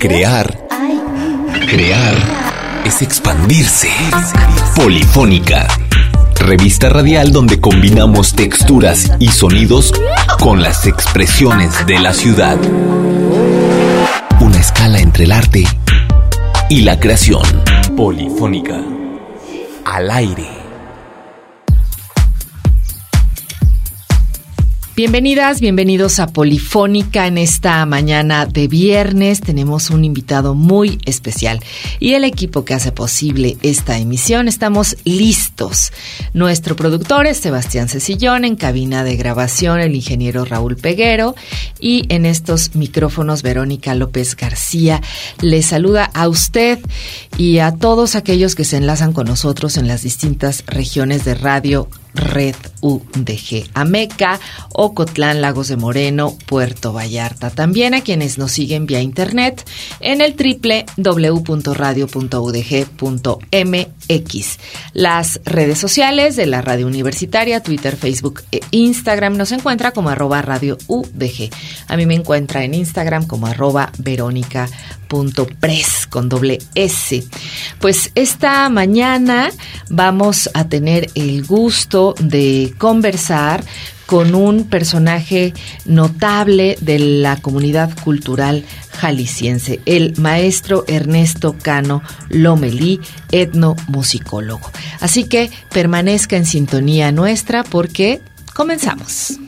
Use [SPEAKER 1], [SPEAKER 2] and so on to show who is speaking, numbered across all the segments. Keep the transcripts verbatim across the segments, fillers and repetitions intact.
[SPEAKER 1] Crear, crear es expandirse. Polifónica, revista radial donde combinamos texturas y sonidos con las expresiones de la ciudad. Una escala entre el arte y la creación. Polifónica, al aire.
[SPEAKER 2] Bienvenidas, bienvenidos a Polifónica. En esta mañana de viernes tenemos un invitado muy especial y el equipo que hace posible esta emisión estamos listos. Nuestro productor es Sebastián Cecillón, en cabina de grabación el ingeniero Raúl Peguero y en estos micrófonos Verónica López García. Les saluda a usted y a todos aquellos que se enlazan con nosotros en las distintas regiones de radio Red U D G, Ameca, Ocotlán, Lagos de Moreno, Puerto Vallarta. También a quienes nos siguen vía internet en el doble u doble u doble u punto radio punto u d g punto m x. Las redes sociales de la radio universitaria, Twitter, Facebook e Instagram, nos encuentra como arroba radio U D G. A mí me encuentra en Instagram como arroba verónica punto pres con doble S. Pues esta mañana vamos a tener el gusto de conversar con un personaje notable de la comunidad cultural jalisciense, el maestro Ernesto Cano Lomelí, etnomusicólogo. Así que permanezca en sintonía nuestra porque comenzamos.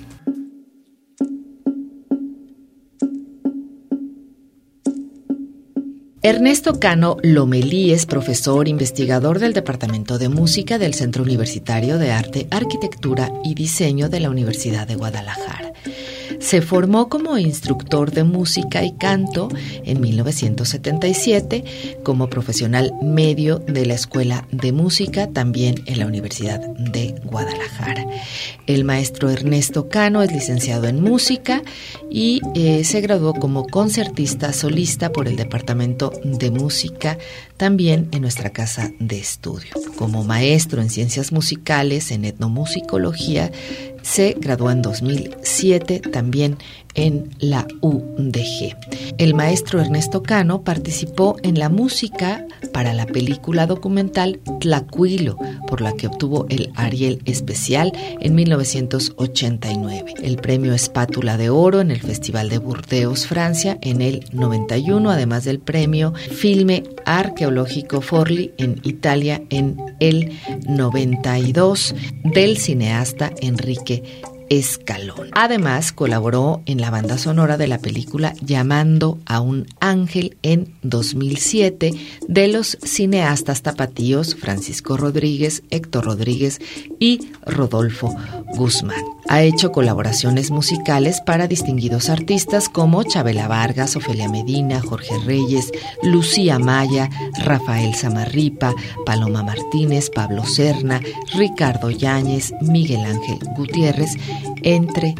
[SPEAKER 2] Ernesto Cano Lomelí es profesor investigador del Departamento de Música del Centro Universitario de Arte, Arquitectura y Diseño de la Universidad de Guadalajara. Se formó como instructor de música y canto en mil novecientos setenta y siete, como profesional medio de la Escuela de Música, también en la Universidad de Guadalajara. El maestro Ernesto Cano es licenciado en música y eh, se graduó como concertista solista por el Departamento de Música, también en nuestra casa de estudio. Como maestro en ciencias musicales, en etnomusicología, se graduó en dos mil siete también en la U D G. El maestro Ernesto Cano participó en la música para la película documental Tlacuilo, por la que obtuvo el Ariel Especial en mil novecientos ochenta y nueve, el premio Espátula de Oro en el Festival de Burdeos, Francia, en el noventa y uno, además del premio Filme Arqueológico Forlì en Italia en el noventa y dos del cineasta Enrique Escalón. Además, colaboró en la banda sonora de la película Llamando a un ángel en dos mil siete de los cineastas tapatíos Francisco Rodríguez, Héctor Rodríguez y Rodolfo Guzmán. Ha hecho colaboraciones musicales para distinguidos artistas como Chabela Vargas, Ofelia Medina, Jorge Reyes, Lucía Maya, Rafael Samarripa, Paloma Martínez, Pablo Serna, Ricardo Yáñez, Miguel Ángel Gutiérrez, entre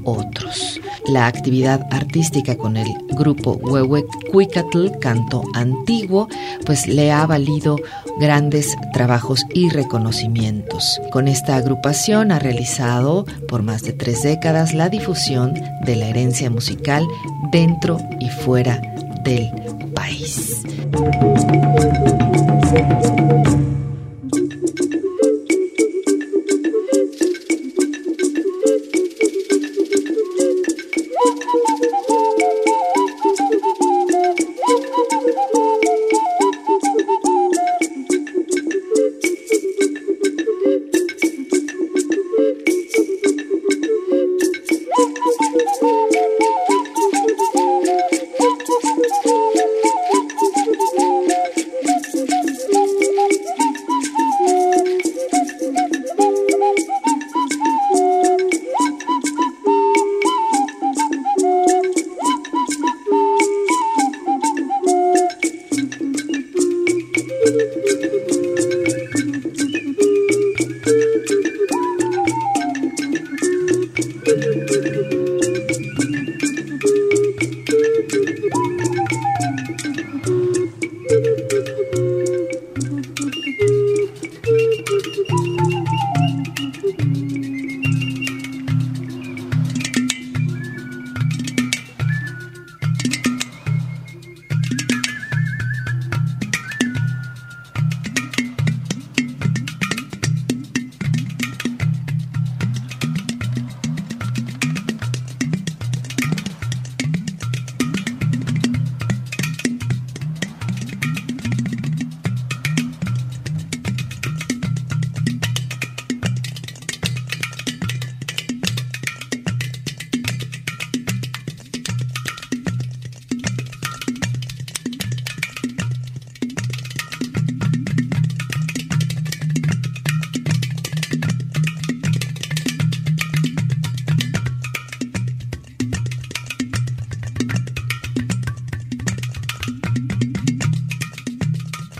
[SPEAKER 2] otros. La actividad artística con el grupo Huehuecuicatl, canto antiguo, pues le ha valido grandes trabajos y reconocimientos. Con esta agrupación ha realizado por más de tres décadas la difusión de la herencia musical dentro y fuera del país.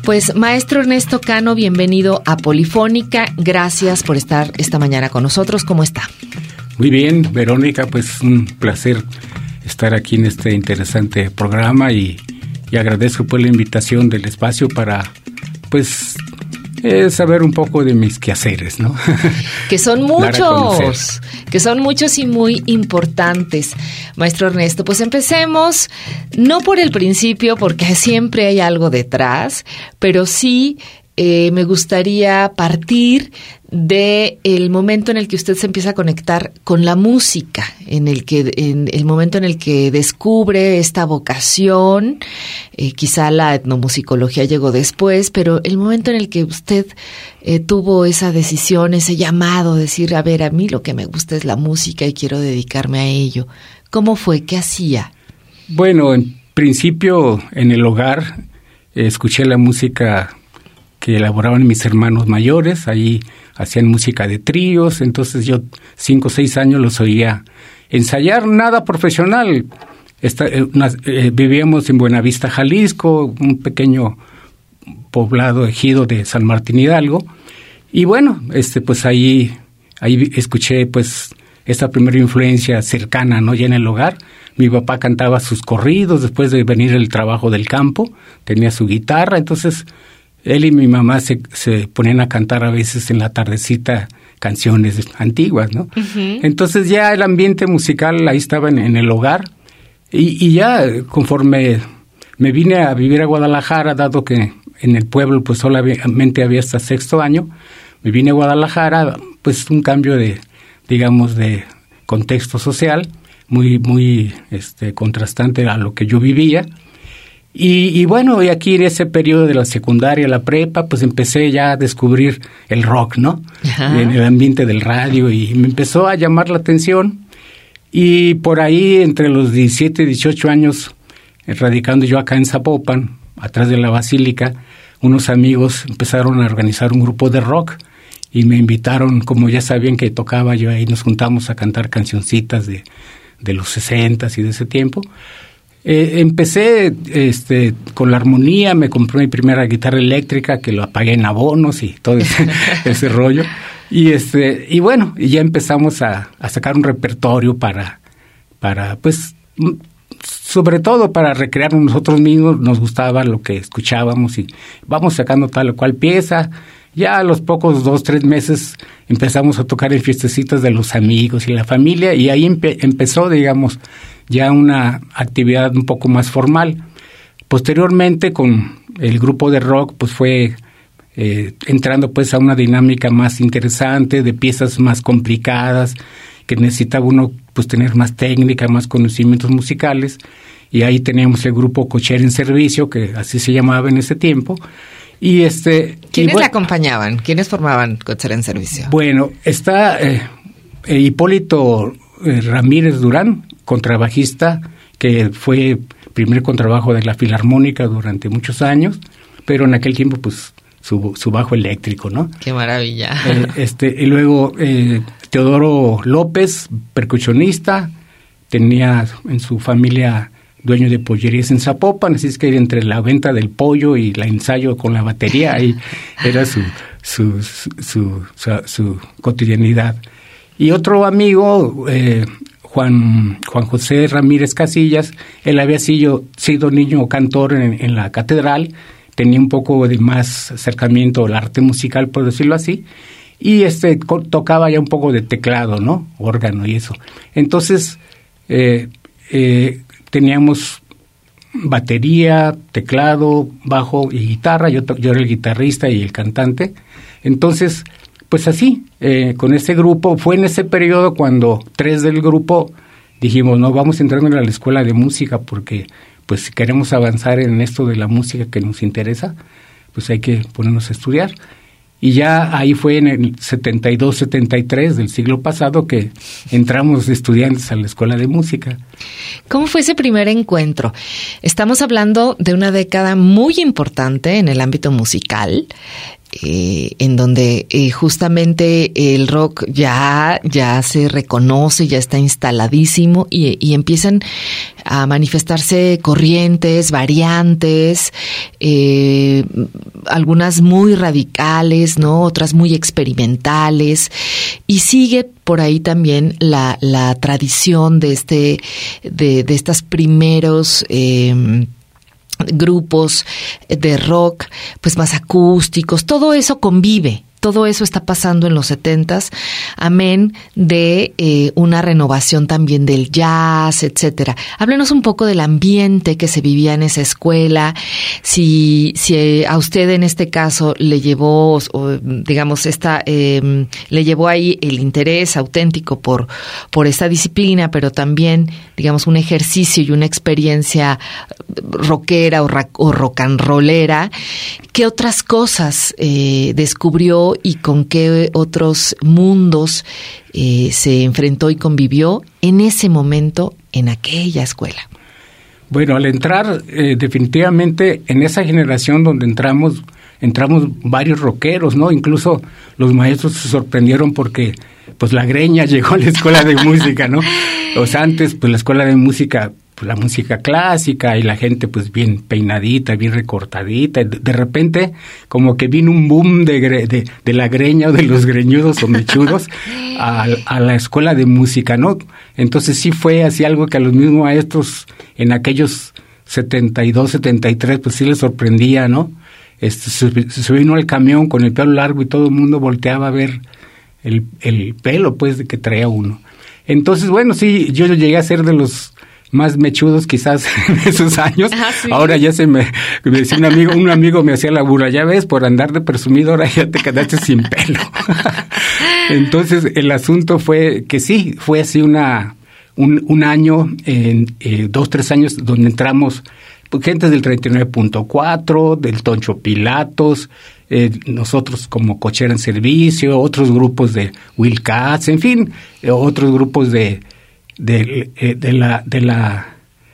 [SPEAKER 2] Pues maestro Ernesto Cano, bienvenido a Polifónica. Gracias por estar esta mañana con nosotros. ¿Cómo está?
[SPEAKER 3] Muy bien, Verónica, pues un placer estar aquí en este interesante programa y, y agradezco pues la invitación del espacio para pues eh, saber un poco de mis quehaceres, ¿no?
[SPEAKER 2] Que son muchos, que son muchos y muy importantes. Maestro Ernesto, pues empecemos, no por el principio, porque siempre hay algo detrás, pero sí eh, me gustaría partir de el momento en el que usted se empieza a conectar con la música, en el que en el momento en el que descubre esta vocación, eh, quizá la etnomusicología llegó después, pero el momento en el que usted eh, tuvo esa decisión, ese llamado, decir, a ver, a mí lo que me gusta es la música y quiero dedicarme a ello. ¿Cómo fue? ¿Qué hacía?
[SPEAKER 3] Bueno, en principio en el hogar eh, escuché la música que elaboraban mis hermanos mayores, ahí hacían música de tríos, entonces yo cinco o seis años los oía ensayar, nada profesional. Esta, eh, una, eh, vivíamos en Buenavista, Jalisco, un pequeño poblado, ejido de San Martín Hidalgo, y bueno, este pues ahí, ahí escuché pues esta primera influencia cercana, ¿no? Ya en el hogar. Mi papá cantaba sus corridos después de venir el trabajo del campo, tenía su guitarra, entonces él y mi mamá se, se ponían a cantar a veces en la tardecita canciones antiguas, ¿no? Uh-huh. Entonces ya el ambiente musical ahí estaba en, en el hogar y, y ya conforme me vine a vivir a Guadalajara, dado que en el pueblo pues solamente había hasta sexto año, me vine a Guadalajara, pues un cambio de, digamos, de contexto social muy, muy este, contrastante a lo que yo vivía. Y, y bueno, y aquí en ese periodo de la secundaria, la prepa, pues empecé ya a descubrir el rock, ¿no? Ajá. En el ambiente del radio y me empezó a llamar la atención. Y por ahí, entre los diecisiete y dieciocho años, radicando yo acá en Zapopan, atrás de la Basílica, unos amigos empezaron a organizar un grupo de rock y me invitaron, como ya sabían que tocaba yo ahí, nos juntamos a cantar cancioncitas de, de los sesentas y de ese tiempo. Eh, empecé este, con la armonía, me compré mi primera guitarra eléctrica que lo apagué en abonos y todo ese, ese rollo. Y este y bueno, y ya empezamos a, a sacar un repertorio para, para, pues, sobre todo para recrearnos nosotros mismos. Nos gustaba lo que escuchábamos y vamos sacando tal o cual pieza. Ya a los pocos dos, tres meses empezamos a tocar en fiestecitas de los amigos y la familia y ahí empe- empezó, digamos, ya una actividad un poco más formal. Posteriormente, con el grupo de rock, pues fue eh, entrando pues a una dinámica más interesante, de piezas más complicadas, que necesitaba uno pues tener más técnica, más conocimientos musicales, y ahí teníamos el grupo Cocher en Servicio, que así se llamaba en ese tiempo. Y este
[SPEAKER 2] ¿Quiénes
[SPEAKER 3] y bueno,
[SPEAKER 2] le acompañaban? ¿Quiénes formaban Cocher en Servicio?
[SPEAKER 3] Bueno, está eh, eh, Hipólito eh, Ramírez Durán, contrabajista, que fue primer contrabajo de la Filarmónica durante muchos años, pero en aquel tiempo pues su, su bajo eléctrico, ¿no?
[SPEAKER 2] ¡Qué maravilla!
[SPEAKER 3] Eh, este y luego eh, Teodoro López, percusionista, tenía en su familia dueño de pollerías en Zapopan, así es que entre la venta del pollo y el ensayo con la batería, ahí era su su, su, su, su, su cotidianidad. Y otro amigo, eh, Juan Juan José Ramírez Casillas, él había sido, sido niño cantor en, en la catedral, tenía un poco de más acercamiento al arte musical, por decirlo así, y este co- tocaba ya un poco de teclado, ¿no? Órgano y eso. Entonces, eh, eh, teníamos batería, teclado, bajo y guitarra. Yo, yo era el guitarrista y el cantante. Entonces, pues así, eh, con ese grupo, fue en ese periodo cuando tres del grupo dijimos, no, vamos entrando a la escuela de música porque pues si queremos avanzar en esto de la música que nos interesa, pues hay que ponernos a estudiar. Y ya ahí fue en el setenta y dos, setenta y tres del siglo pasado que entramos de estudiantes a la escuela de música.
[SPEAKER 2] ¿Cómo fue ese primer encuentro? Estamos hablando de una década muy importante en el ámbito musical. eh, en donde eh, justamente el rock ya, ya se reconoce, ya está instaladísimo y, y empiezan a manifestarse corrientes, variantes, eh, algunas muy radicales, ¿no? Otras muy experimentales, y sigue por ahí también la, la tradición de este, de, de estas primeros eh, grupos de rock, pues más acústicos. Todo eso convive. Todo eso está pasando en los setentas, amén de eh, una renovación también del jazz, etcétera. Háblenos un poco del ambiente que se vivía en esa escuela, si, si a usted en este caso le llevó, o, digamos, esta, eh, le llevó ahí el interés auténtico por, por esta disciplina, pero también, digamos, un ejercicio y una experiencia rockera o, ra, o rock and rollera. ¿Qué otras cosas eh, descubrió y con qué otros mundos eh, se enfrentó y convivió en ese momento en aquella escuela?
[SPEAKER 3] Bueno, al entrar, eh, definitivamente en esa generación donde entramos, entramos varios rockeros, ¿no? Incluso los maestros se sorprendieron porque pues la greña llegó a la escuela de música, ¿no? O sea, antes pues la escuela de música, pues la música clásica y la gente pues bien peinadita, bien recortadita. De, de repente como que vino un boom de, de, de la greña o de los greñudos o mechudos a, a la escuela de música, ¿no? Entonces sí fue así algo que a los mismos maestros en aquellos setenta y dos, setenta y tres pues sí les sorprendía, ¿no? Este, se, se vino al camión con el pelo largo y todo el mundo volteaba a ver el, el pelo pues de que traía uno. Entonces bueno, sí, yo llegué a ser de los más mechudos quizás en esos años. Ah, ¿sí? Ahora ya se me, me decía un amigo, un amigo me hacía la burla, ya ves, por andar de presumido ahora ya te quedaste sin pelo. Entonces el asunto fue que sí, fue así una un, un año, en, eh, dos, tres años donde entramos pues, gente del treinta y nueve punto cuatro, del Toncho Pilatos, eh, nosotros como Cochera en Servicio, otros grupos de Will Katz, en fin, eh, otros grupos de De, de la, de la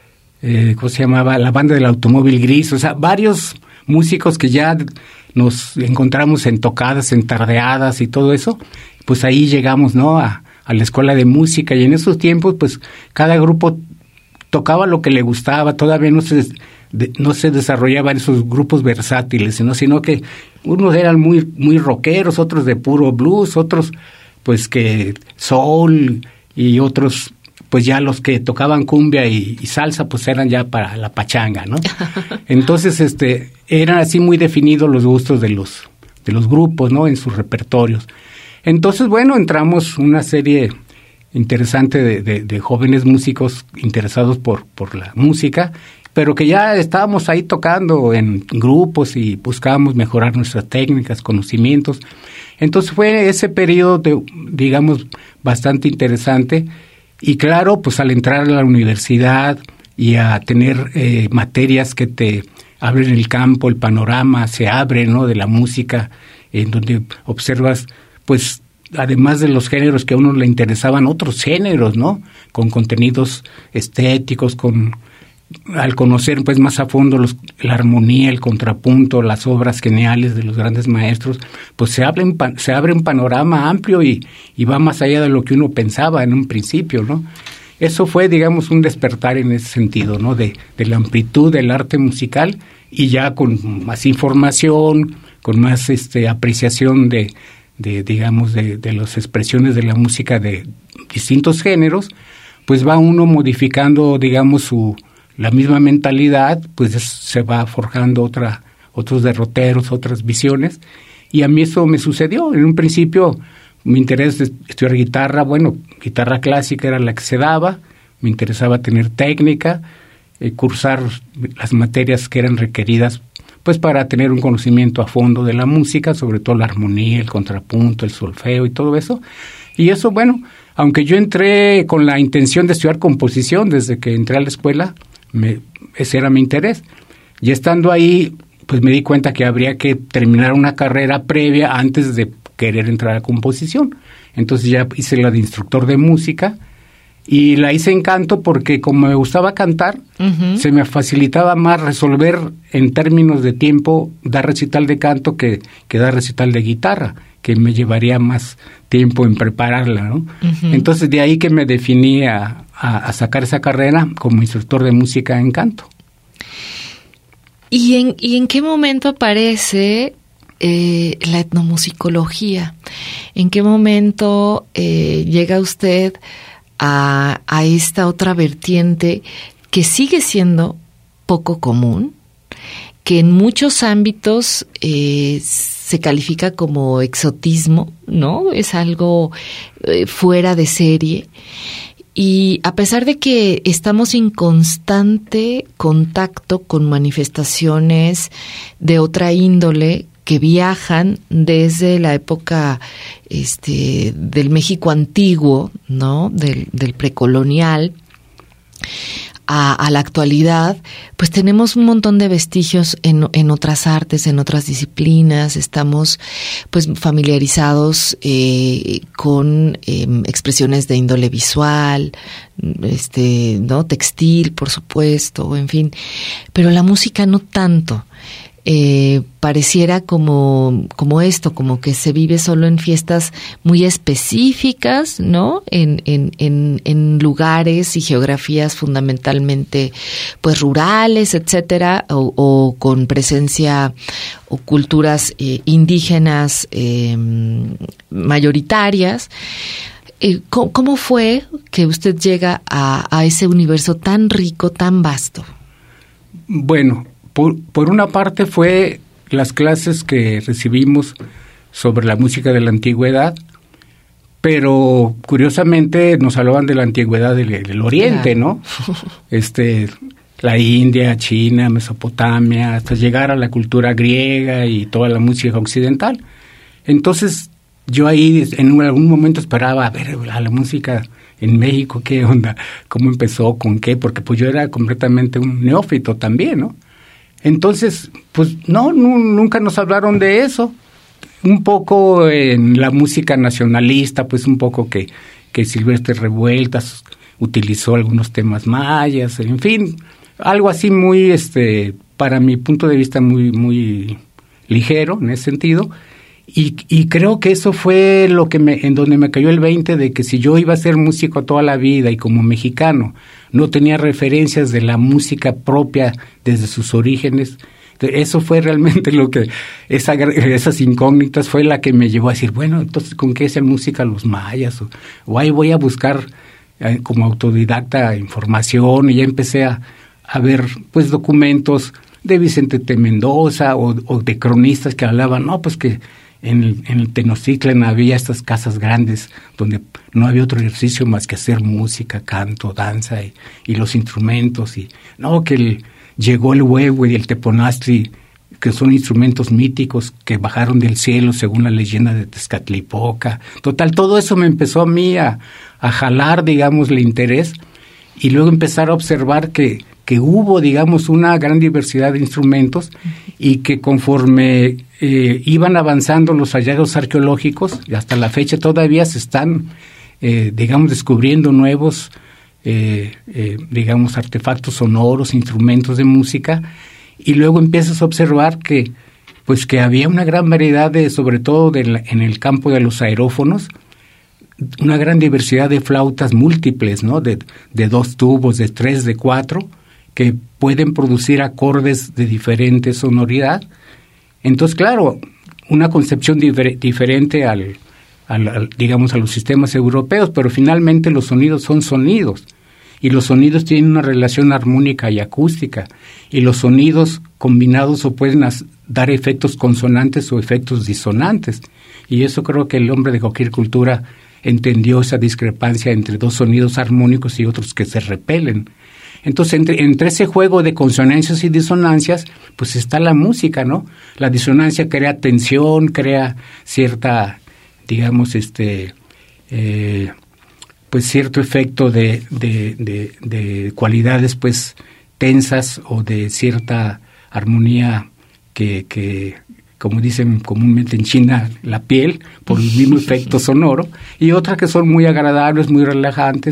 [SPEAKER 3] eh, ¿cómo se llamaba? La banda del automóvil gris, o sea, varios músicos que ya nos encontramos en tocadas, en tardeadas y todo eso, pues ahí llegamos, ¿no? A, a la escuela de música, y en esos tiempos, pues, cada grupo tocaba lo que le gustaba, todavía no se, de, no se desarrollaban esos grupos versátiles, ¿no? Sino que unos eran muy, muy rockeros, otros de puro blues, otros, pues, que soul, y otros pues ya los que tocaban cumbia y, y salsa, pues eran ya para la pachanga, ¿no? Entonces, este, eran así muy definidos los gustos de los, de los grupos, ¿no? En sus repertorios. Entonces, bueno, entramos una serie interesante de, de, de jóvenes músicos interesados por, por la música, pero que ya estábamos ahí tocando en grupos y buscábamos mejorar nuestras técnicas, conocimientos. Entonces fue ese periodo, de, digamos, bastante interesante. Y claro, pues al entrar a la universidad y a tener eh, materias que te abren el campo, el panorama se abre, ¿no? De la música, en donde observas, pues, además de los géneros que a uno le interesaban, otros géneros, ¿no? Con contenidos estéticos, con al conocer pues más a fondo los, la armonía, el contrapunto, las obras geniales de los grandes maestros, pues se abre un, se abre un panorama amplio y, y va más allá de lo que uno pensaba en un principio, ¿no? Eso fue, digamos, un despertar en ese sentido, ¿no? De, de la amplitud del arte musical, y ya con más información, con más este apreciación de, de digamos, de, de las expresiones de la música de distintos géneros, pues va uno modificando, digamos, su la misma mentalidad, pues se va forjando otra, otros derroteros, otras visiones, y a mí eso me sucedió. En un principio mi interés de estudiar guitarra, bueno, guitarra clásica era la que se daba, me interesaba tener técnica, eh, cursar las materias que eran requeridas pues para tener un conocimiento a fondo de la música, sobre todo la armonía, el contrapunto, el solfeo y todo eso. Y eso, bueno, aunque yo entré con la intención de estudiar composición desde que entré a la escuela, Me, ese era mi interés. Y estando ahí, pues me di cuenta que habría que terminar una carrera previa antes de querer entrar a composición. Entonces ya hice la de instructor de música, Y la hice en canto porque como me gustaba cantar, uh-huh. se me facilitaba más resolver en términos de tiempo, dar recital de canto que, que dar recital de guitarra, que me llevaría más tiempo en prepararla, ¿no? Uh-huh. Entonces de ahí que me definí a, a, a sacar esa carrera como instructor de música en canto.
[SPEAKER 2] ¿Y en, y en qué momento aparece eh, la etnomusicología? ¿En qué momento eh, llega usted A, a esta otra vertiente que sigue siendo poco común, que en muchos ámbitos eh, se califica como exotismo, ¿no? Es algo eh, fuera de serie. Y a pesar de que estamos en constante contacto con manifestaciones de otra índole, que viajan desde la época este del México antiguo, ¿no? Del, del precolonial a, a la actualidad, pues tenemos un montón de vestigios en, en otras artes, en otras disciplinas. Estamos pues familiarizados eh, con eh, expresiones de índole visual, este, ¿no? Textil, por supuesto, en fin. Pero la música no tanto. Eh, pareciera como, como esto, como que se vive solo en fiestas muy específicas, ¿no? En, en, en, en lugares y geografías fundamentalmente, pues, rurales, etcétera, o, o con presencia o culturas eh, indígenas eh, mayoritarias. Eh, ¿cómo, ¿Cómo fue que usted llega a, a ese universo tan rico, tan vasto?
[SPEAKER 3] Bueno, Por, por una parte fue las clases que recibimos sobre la música de la antigüedad, pero curiosamente nos hablaban de la antigüedad del, del Oriente, claro. ¿no? Este, la India, China, Mesopotamia, hasta llegar a la cultura griega y toda la música occidental. Entonces yo ahí en algún momento esperaba a ver la, la música en México, ¿qué onda? ¿Cómo empezó? ¿Con qué? Porque pues yo era completamente un neófito también, ¿no? Entonces, pues no, no, nunca nos hablaron de eso. Un poco en la música nacionalista, pues un poco que, que Silvestre Revueltas utilizó algunos temas mayas, en fin, algo así muy, este, para mi punto de vista, muy, muy ligero en ese sentido. Y, y creo que eso fue lo que me, en donde me cayó el veinte de que si yo iba a ser músico toda la vida y como mexicano no tenía referencias de la música propia desde sus orígenes, eso fue realmente lo que, esa, esas incógnitas fue la que me llevó a decir, bueno, entonces ¿con qué hacen música los mayas? O, o ahí voy a buscar eh, como autodidacta información, y ya empecé a, a ver pues documentos de Vicente T. Mendoza o, o de cronistas que hablaban, no, pues que en el, en el Tenochtitlan había estas casas grandes donde no había otro ejercicio más que hacer música, canto, danza y, y los instrumentos. Y no, que el, llegó el huevo y el teponaztli, que son instrumentos míticos que bajaron del cielo según la leyenda de Tezcatlipoca. Total, todo eso me empezó a mí a, a jalar, digamos, el interés, y luego empezar a observar que que hubo, digamos, una gran diversidad de instrumentos y que conforme eh, iban avanzando los hallazgos arqueológicos, y hasta la fecha todavía se están, eh, digamos, descubriendo nuevos, eh, eh, digamos, artefactos sonoros, instrumentos de música, y luego empiezas a observar que, pues, que había una gran variedad, de, sobre todo de la, en el campo de los aerófonos, una gran diversidad de flautas múltiples, ¿no? De, de dos tubos, de tres, de cuatro, que pueden producir acordes de diferente sonoridad. Entonces, claro, una concepción difer- diferente al, al, al, digamos, a los sistemas europeos, pero finalmente los sonidos son sonidos, y los sonidos tienen una relación armónica y acústica, y los sonidos combinados o pueden as- dar efectos consonantes o efectos disonantes, y eso creo que el hombre de cualquier cultura entendió esa discrepancia entre dos sonidos armónicos y otros que se repelen. Entonces, entre, entre ese juego de consonancias y disonancias, pues está la música, ¿no? La disonancia crea tensión, crea cierta, digamos, este, eh, pues cierto efecto de, de, de, de cualidades, pues, tensas, o de cierta armonía que, que, como dicen comúnmente en China, la piel, por el mismo efecto sonoro, y otras que son muy agradables, muy relajantes,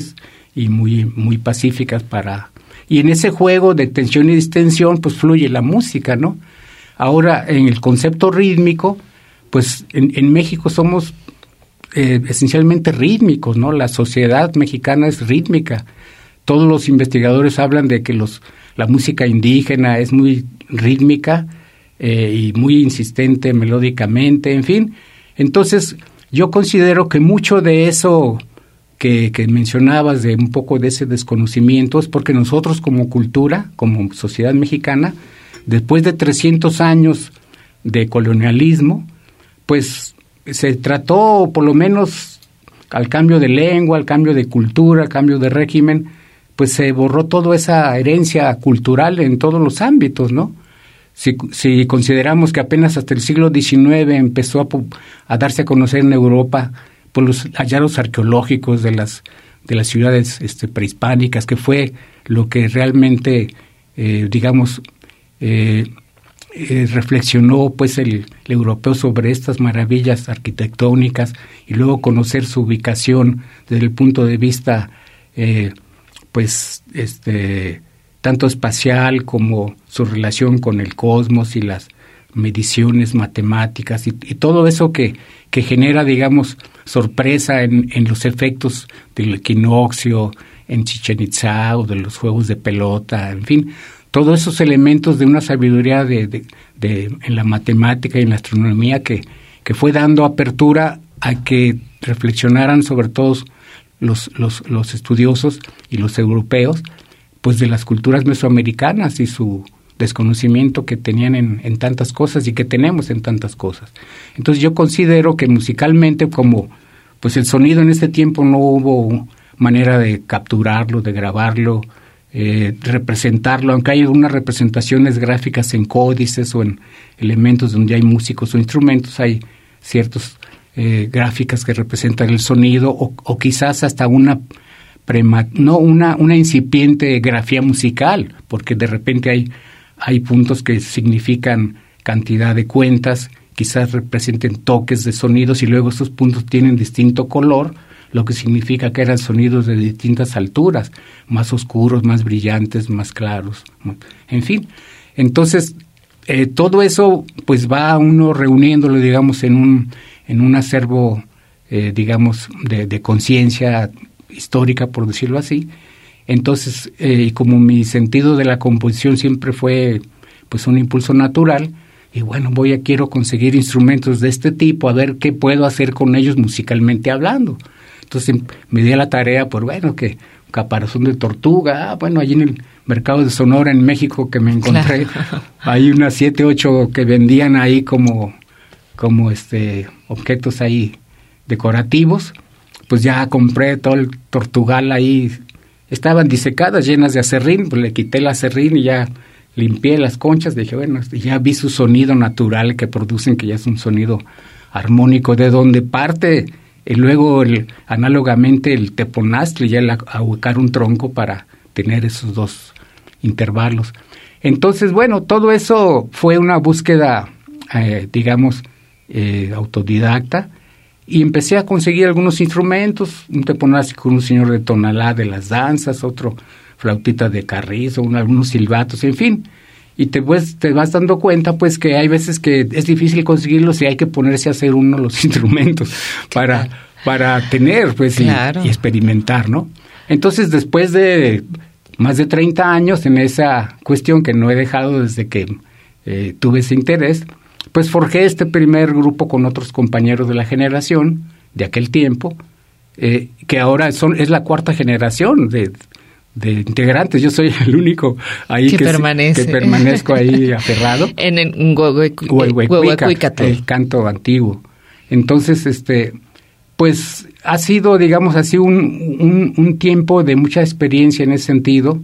[SPEAKER 3] y muy, muy pacíficas para... Y en ese juego de tensión y distensión, pues fluye la música, ¿no? Ahora, en el concepto rítmico, pues en, en México somos eh, esencialmente rítmicos, ¿no? La sociedad mexicana es rítmica. Todos los investigadores hablan de que los la música indígena es muy rítmica eh, y muy insistente melódicamente, en fin. Entonces, yo considero que mucho de eso que, que mencionabas, de un poco de ese desconocimiento, es porque nosotros como cultura, como sociedad mexicana, después de trescientos años de colonialismo, pues se trató, por lo menos al cambio de lengua, al cambio de cultura, al cambio de régimen, pues se borró toda esa herencia cultural en todos los ámbitos, ¿no? Si, si consideramos que apenas hasta el siglo diecinueve empezó a, a darse a conocer en Europa por los hallazgos arqueológicos de las de las ciudades este, prehispánicas, que fue lo que realmente, eh, digamos, eh, eh, reflexionó pues el, el europeo sobre estas maravillas arquitectónicas, y luego conocer su ubicación desde el punto de vista eh, pues este tanto espacial como su relación con el cosmos y las mediciones matemáticas y, y todo eso que, que genera, digamos, sorpresa en, en los efectos del equinoccio en Chichén Itzá o de los juegos de pelota, en fin, todos esos elementos de una sabiduría de, de, de en la matemática y en la astronomía que, que fue dando apertura a que reflexionaran sobre todos los, los, los estudiosos y los europeos, pues de las culturas mesoamericanas y su desconocimiento que tenían en, en tantas cosas y que tenemos en tantas cosas. Entonces yo considero que musicalmente, como pues el sonido en este tiempo no hubo manera de capturarlo, de grabarlo, eh, representarlo, aunque hay algunas representaciones gráficas en códices o en elementos donde hay músicos o instrumentos, hay ciertas eh, gráficas que representan el sonido o, o quizás hasta una prema, no una, una incipiente grafía musical, porque de repente hay Hay puntos que significan cantidad de cuentas, quizás representen toques de sonidos y luego esos puntos tienen distinto color, lo que significa que eran sonidos de distintas alturas, más oscuros, más brillantes, más claros, en fin. Entonces, eh, todo eso pues va uno reuniéndolo, digamos, en un, en un acervo, eh, digamos, de, de conciencia histórica, por decirlo así. Entonces, eh, como mi sentido de la composición siempre fue pues un impulso natural, y bueno, voy a quiero conseguir instrumentos de este tipo, a ver qué puedo hacer con ellos musicalmente hablando. Entonces me di a la tarea, por bueno, que caparazón de tortuga, ah, bueno, allí en el mercado de Sonora en México que me encontré, claro. Hay unas siete, ocho que vendían ahí como, como este objetos ahí decorativos, pues ya compré todo el tortugal ahí. Estaban disecadas, llenas de acerrín, pues le quité el acerrín y ya limpié las conchas. Dije, bueno, ya vi su sonido natural que producen, que ya es un sonido armónico, de donde parte, y luego el, análogamente el teponaztle, ya el ahuecar un tronco para tener esos dos intervalos. Entonces, bueno, todo eso fue una búsqueda, eh, digamos, eh, autodidacta. Y empecé a conseguir algunos instrumentos, un teponaztle con un señor de Tonalá de las danzas, otro flautita de carrizo, un, algunos silbatos, en fin. Y te, pues, te vas dando cuenta pues que hay veces que es difícil conseguirlos y hay que ponerse a hacer uno los instrumentos para, para tener pues claro. y, y experimentar, ¿no? Entonces, después de más de treinta años en esa cuestión que no he dejado desde que eh, tuve ese interés, pues forjé este primer grupo con otros compañeros de la generación de aquel tiempo, eh, que ahora son es la cuarta generación de, de integrantes. Yo soy el único ahí que, que, permanece. que permanezco ahí aferrado.
[SPEAKER 2] En el Huehuecuícatl,
[SPEAKER 3] el canto antiguo. Entonces, este, pues ha sido, digamos así, un, un, un tiempo de mucha experiencia en ese sentido,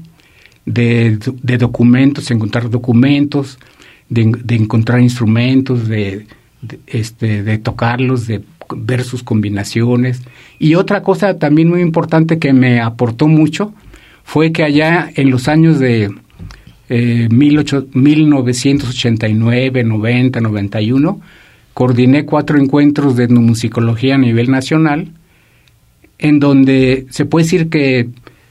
[SPEAKER 3] de, de documentos, encontrar documentos, De, de encontrar instrumentos, de, de, este, de tocarlos, de ver sus combinaciones. Y otra cosa también muy importante que me aportó mucho fue que allá en los años de eh, mil novecientos ochenta y nueve, noventa, noventa y uno, coordiné cuatro encuentros de etnomusicología a nivel nacional, en donde se puede decir que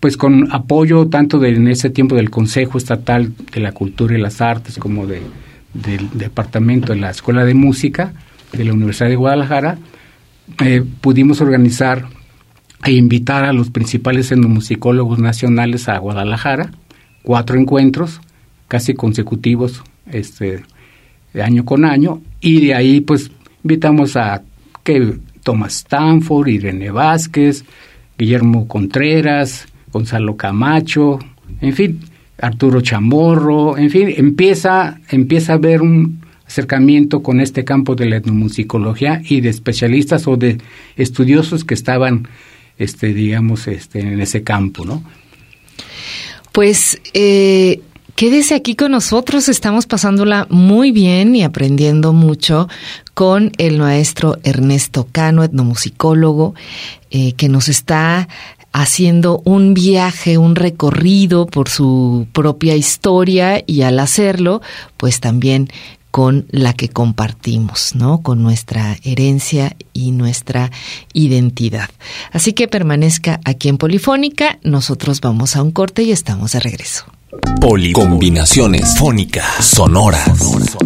[SPEAKER 3] pues con apoyo tanto de, en ese tiempo del Consejo Estatal de la Cultura y las Artes como de, del departamento de la Escuela de Música de la Universidad de Guadalajara, eh, pudimos organizar e invitar a los principales etnomusicólogos nacionales a Guadalajara, cuatro encuentros casi consecutivos, este, de año con año, y de ahí pues invitamos a que Thomas Stanford, Irene Vázquez, Guillermo Contreras, Gonzalo Camacho, en fin, Arturo Chamorro, en fin, empieza, empieza a haber un acercamiento con este campo de la etnomusicología y de especialistas o de estudiosos que estaban, este, digamos, este, en ese campo, ¿no?
[SPEAKER 2] Pues eh, quédese aquí con nosotros, estamos pasándola muy bien y aprendiendo mucho con el maestro Ernesto Cano, etnomusicólogo, eh, que nos está haciendo un viaje, un recorrido por su propia historia y al hacerlo, pues también con la que compartimos, ¿no? Con nuestra herencia y nuestra identidad. Así que permanezca aquí en Polifónica, nosotros vamos a un corte y estamos de regreso.
[SPEAKER 1] Poli combinaciones fónicas sonoras.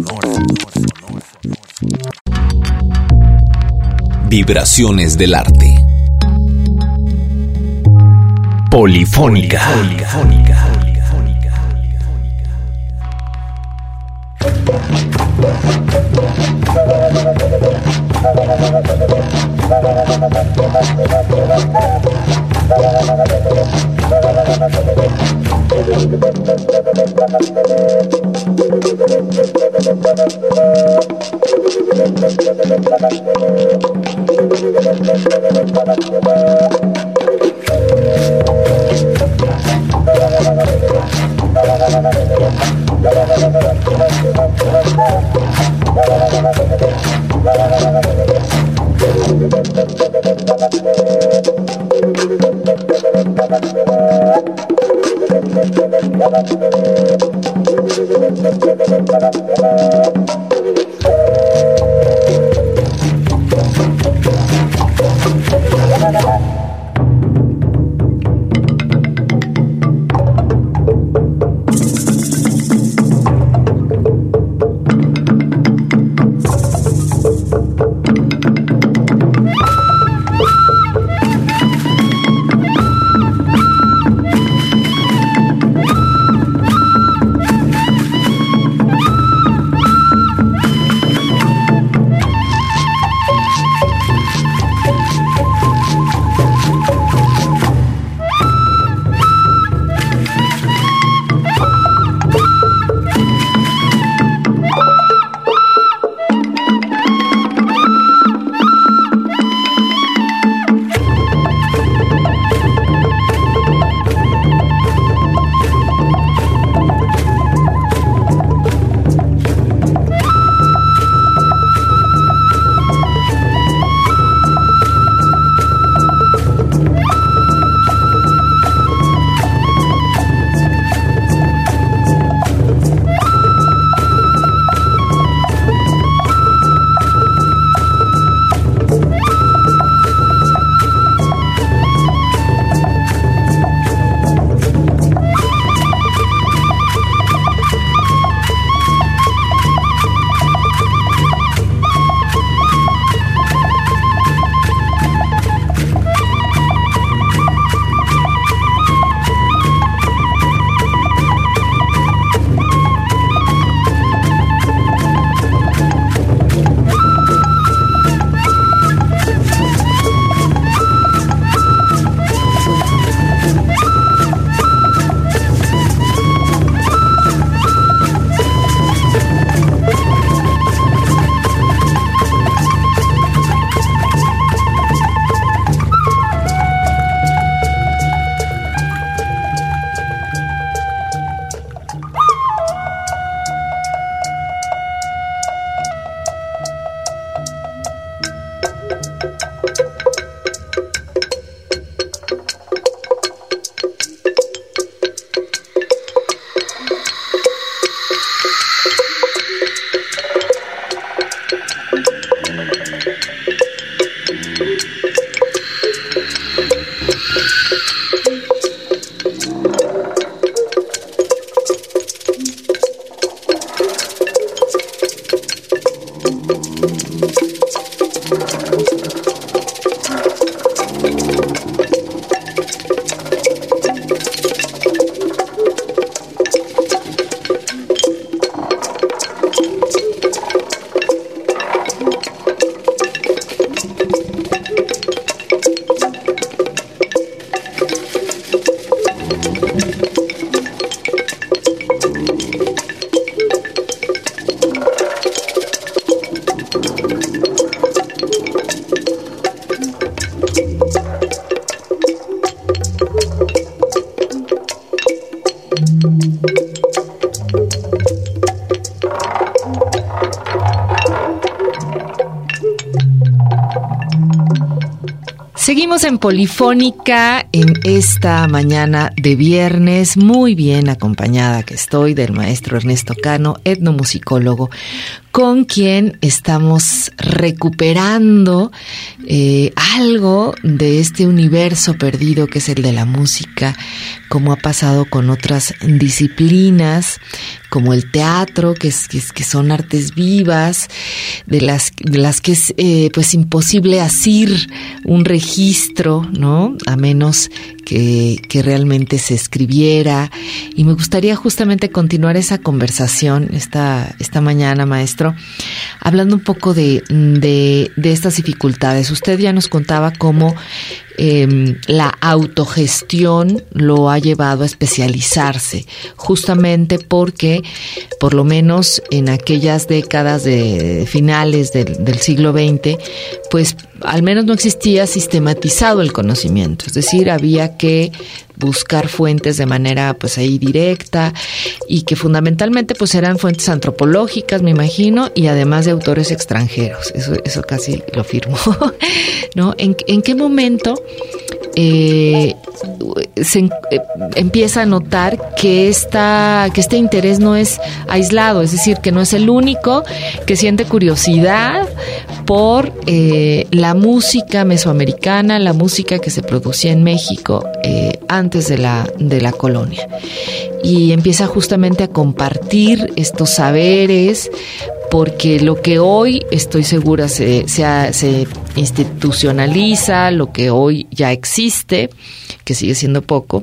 [SPEAKER 1] Vibraciones del arte. Polifónica. Polifónica.
[SPEAKER 2] Seguimos en Polifónica en esta mañana de viernes, muy bien acompañada que estoy del maestro Ernesto Cano, etnomusicólogo, con quien estamos recuperando eh, algo de este universo perdido que es el de la música, como ha pasado con otras disciplinas, como el teatro, que, es, que, es, que son artes vivas, de las, de las que es eh, pues imposible asir un registro, ¿no? A menos que, que realmente se escribiera. Y me gustaría justamente continuar esa conversación esta, esta mañana, maestro, hablando un poco de, de, de estas dificultades. Usted ya nos contaba cómo eh, la autogestión lo ha llevado a especializarse, justamente porque, por lo menos en aquellas décadas de finales del, del siglo veinte, pues al menos no existía sistematizado el conocimiento, es decir, había que buscar fuentes de manera pues ahí directa y que fundamentalmente pues eran fuentes antropológicas, me imagino, y además de autores extranjeros, eso eso casi lo firmo, ¿no? ¿En, en qué momento eh, se eh, empieza a notar que esta que este interés no es aislado, es decir, que no es el único que siente curiosidad por eh, la música mesoamericana, la música que se producía en México eh, antes de la, de la colonia? Y empieza justamente a compartir estos saberes, porque lo que hoy, estoy segura, se, se, se institucionaliza, lo que hoy ya existe, que sigue siendo poco,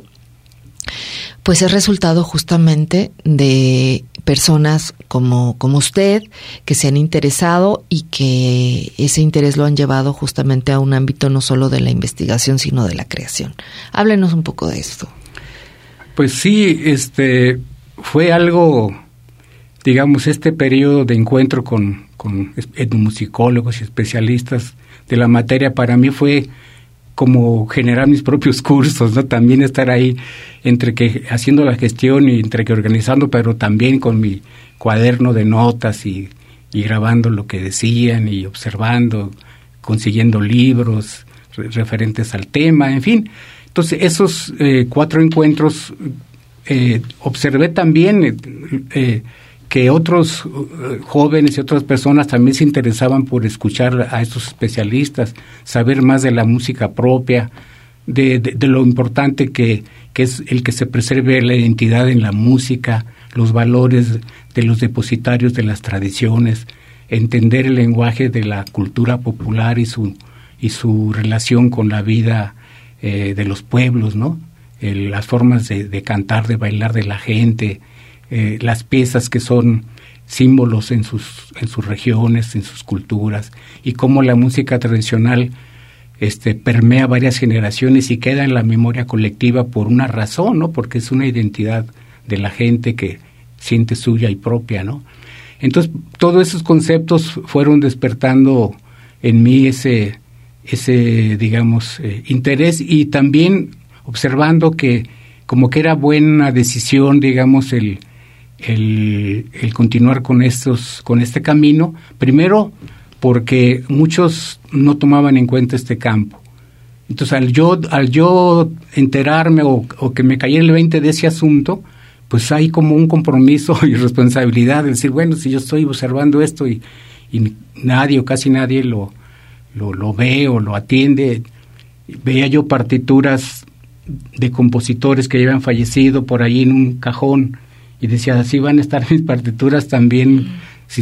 [SPEAKER 2] pues es resultado justamente de personas como, como usted, que se han interesado y que ese interés lo han llevado justamente a un ámbito no solo de la investigación, sino de la creación. Háblenos un poco de esto.
[SPEAKER 3] Pues sí, este fue algo, digamos, este periodo de encuentro con, con etnomusicólogos y especialistas de la materia, para mí fue como generar mis propios cursos, ¿no? También estar ahí entre que haciendo la gestión y entre que organizando, pero también con mi cuaderno de notas y, y grabando lo que decían y observando, consiguiendo libros re- referentes al tema, en fin. Entonces, esos eh, cuatro encuentros eh, observé también eh, eh, que otros uh, jóvenes y otras personas también se interesaban por escuchar a estos especialistas, saber más de la música propia, de, de, de lo importante que, que es el que se preserve la identidad en la música, los valores de los depositarios de las tradiciones, entender el lenguaje de la cultura popular y su, y su relación con la vida eh, de los pueblos, ¿no? El, las formas de, de cantar, de bailar de la gente, Eh, las piezas que son símbolos en sus en sus regiones, en sus culturas, y cómo la música tradicional este permea varias generaciones y queda en la memoria colectiva por una razón, ¿no? Porque es una identidad de la gente que siente suya y propia, ¿no? Entonces, todos esos conceptos fueron despertando en mí ese ese digamos eh, interés, y también observando que como que era buena decisión, digamos, el El, el continuar con estos con este camino, primero porque muchos no tomaban en cuenta este campo. Entonces, al yo al yo enterarme o, o que me cayera el veinte de ese asunto, pues hay como un compromiso y responsabilidad de decir, bueno, si yo estoy observando esto y, y nadie o casi nadie lo, lo, lo ve o lo atiende. Veía yo partituras de compositores que ya habían fallecido por ahí en un cajón, y decía, así van a estar mis partituras también, si,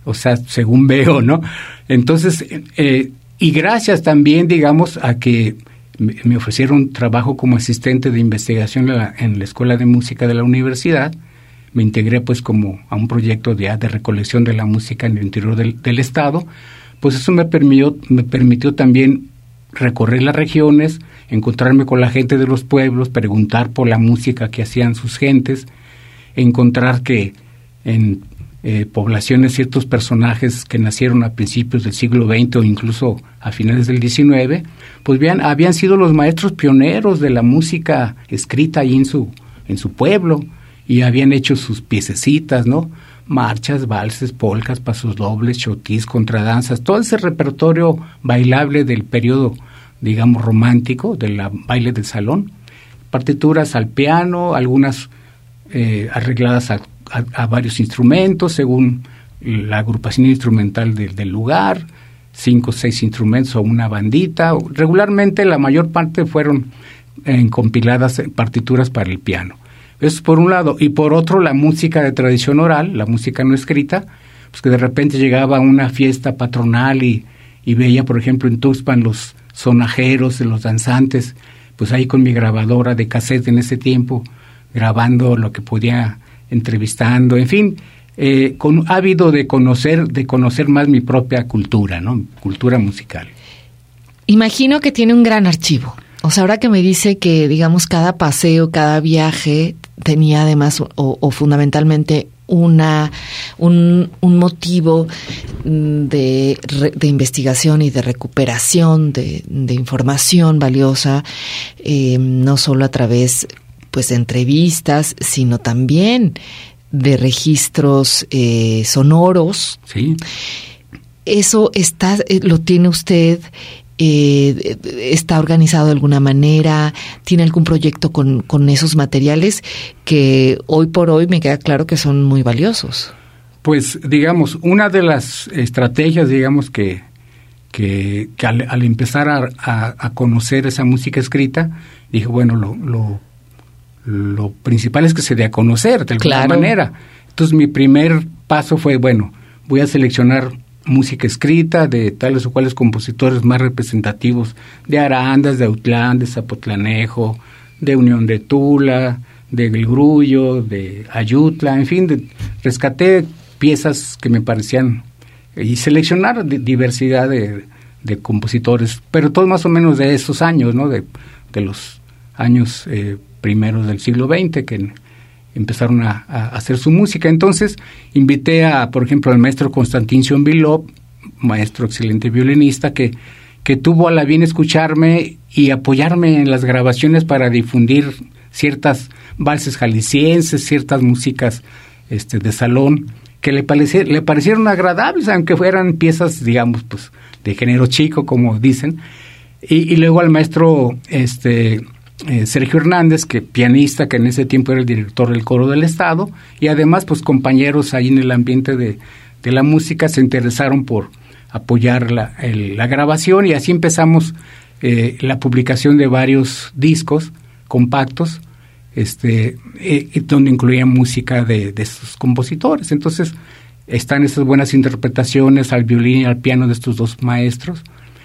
[SPEAKER 3] o sea, según veo, ¿no? Entonces, eh, y gracias también, digamos, a que me ofrecieron trabajo como asistente de investigación en la, en la Escuela de Música de la universidad, me integré pues como a un proyecto de, de recolección de la música en el interior del, del estado, pues eso me permitió, me permitió también recorrer las regiones, encontrarme con la gente de los pueblos, preguntar por la música que hacían sus gentes, encontrar que en eh, poblaciones ciertos personajes que nacieron a principios del siglo veinte o incluso a finales del diecinueve, pues bien, habían sido los maestros pioneros de la música escrita ahí en su, en su pueblo, y habían hecho sus piececitas, ¿no? Marchas, valses, polcas, pasos dobles, chotís, contradanzas, todo ese repertorio bailable del periodo, digamos, romántico, del baile del salón, partituras al piano, algunas eh, arregladas a, a, a varios instrumentos, según la agrupación instrumental de, del lugar, cinco o seis instrumentos o una bandita. Regularmente la mayor parte fueron eh, compiladas eh, partituras para el piano. Eso por un lado. Y por otro, la música de tradición oral, la música no escrita, pues que de repente llegaba a una fiesta patronal y, y veía, por ejemplo, en Tuxpan los sonajeros, los danzantes, pues ahí con mi grabadora de cassette en ese tiempo, grabando lo que podía, entrevistando, en fin, eh, con ávido de conocer, de conocer más mi propia cultura, ¿no? Cultura musical.
[SPEAKER 2] Imagino que tiene un gran archivo. O sea, ahora que me dice que, digamos, cada paseo, cada viaje tenía además o, o fundamentalmente una un, un motivo de, de investigación y de recuperación de, de información valiosa, eh, no solo a través pues de entrevistas, sino también de registros eh, sonoros.
[SPEAKER 3] Sí.
[SPEAKER 2] Eso está, lo tiene usted. Eh, ¿Está organizado de alguna manera? ¿Tiene algún proyecto con, con esos materiales que hoy por hoy me queda claro que son muy valiosos?
[SPEAKER 3] Pues, digamos, una de las estrategias, digamos, que, que, que al, al empezar a, a, a conocer esa música escrita, dije, bueno, lo, lo, lo principal es que se dé a conocer de alguna claro. manera. Entonces, mi primer paso fue, bueno, voy a seleccionar música escrita de tales o cuales compositores más representativos de Arandas, de Autlán, de Zapotlanejo, de Unión de Tula, de El Grullo, de Ayutla, en fin, de, rescaté piezas que me parecían y seleccionar de, diversidad de, de compositores, pero todos más o menos de esos años, ¿no? De, de los años eh, primeros del siglo veinte que empezaron a, a hacer su música. Entonces invité a, por ejemplo, al maestro Constantin Sionvilov, maestro excelente violinista, que, que tuvo a la bien escucharme y apoyarme en las grabaciones para difundir ciertas valses jaliscienses, ciertas músicas este, de salón, que le, pareci- le parecieron agradables, aunque fueran piezas, digamos, pues de género chico, como dicen. Y, y luego al maestro este Eh, Sergio Hernández, que pianista, que en ese tiempo era el director del Coro del Estado, y además pues compañeros ahí en el ambiente de, de la música se interesaron por apoyar la, el, la grabación, y así empezamos eh, la publicación de varios discos compactos, este eh, donde incluía música de, de estos compositores. Entonces están esas buenas interpretaciones al violín y al piano de estos dos maestros,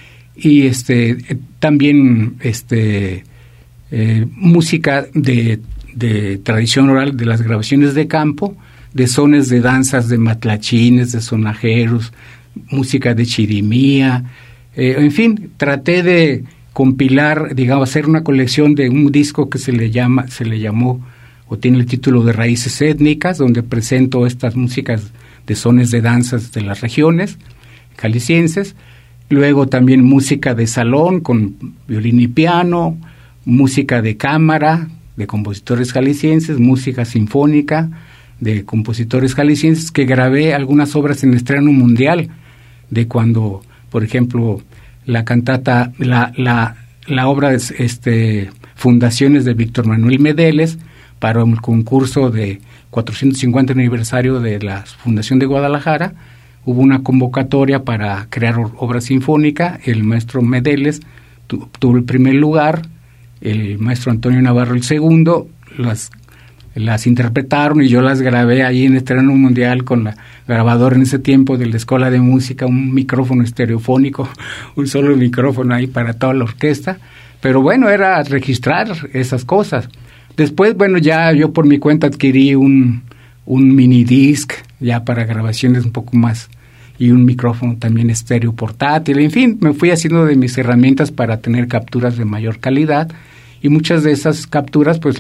[SPEAKER 3] y este eh, también este Eh, música de, de tradición oral, de las grabaciones de campo, de sones de danzas de matlachines, de sonajeros, música de chirimía, eh, en fin, traté de compilar, digamos, hacer una colección de un disco que se le llama, se le llamó, o tiene el título de Raíces Étnicas, donde presento estas músicas de sones de danzas de las regiones jaliscienses, luego también música de salón con violín y piano, música de cámara de compositores jaliscienses, música sinfónica de compositores jaliscienses, que grabé algunas obras en estreno mundial, de cuando, por ejemplo, la cantata, la la, la obra de este, Fundaciones de Víctor Manuel Medeles, para un concurso de cuatrocientos cincuenta aniversario de la Fundación de Guadalajara, hubo una convocatoria para crear obra sinfónica, el maestro Medeles tu, tuvo el primer lugar, el maestro Antonio Navarro el segundo, las las interpretaron y yo las grabé ahí en Estreno Mundial con la grabadora en ese tiempo de la Escuela de Música, un micrófono estereofónico, un solo micrófono ahí para toda la orquesta. Pero bueno, era registrar esas cosas. Después, bueno, ya yo por mi cuenta adquirí un, un mini disc ya para grabaciones un poco más, y un micrófono también estéreo portátil. En fin, me fui haciendo de mis herramientas para tener capturas de mayor calidad, y muchas de esas capturas pues